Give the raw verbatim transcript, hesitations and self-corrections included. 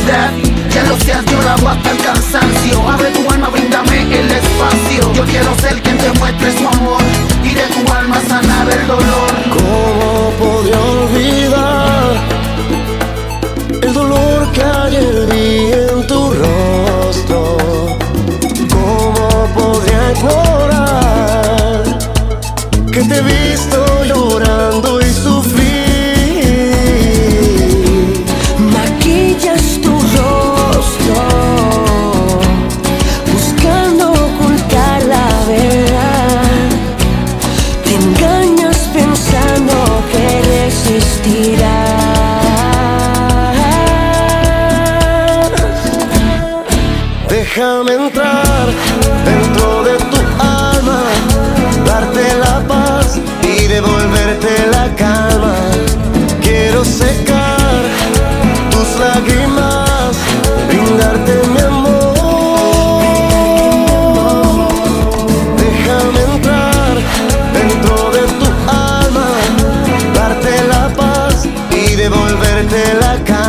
necesidad. Ya lo seas, yo lo hago hasta el cansancio. Abre tu alma, bríndame el espacio. Yo quiero ser quien te muestre su amor y de tu alma sanar el dolor. ¿Cómo podría olvidar el dolor que ayer vi en tu rostro? ¿Cómo podría ignorar que te he visto llorando y sufrir? Maquillas tu rostro buscando ocultar la verdad. Te engañas pensando que resistirás. Déjame entrar dentro de tu alma, darte la paz y devolverte la calma. Quiero secar tus lágrimas, brindarte mi amor. Déjame entrar dentro de tu alma, darte la paz y devolverte la calma.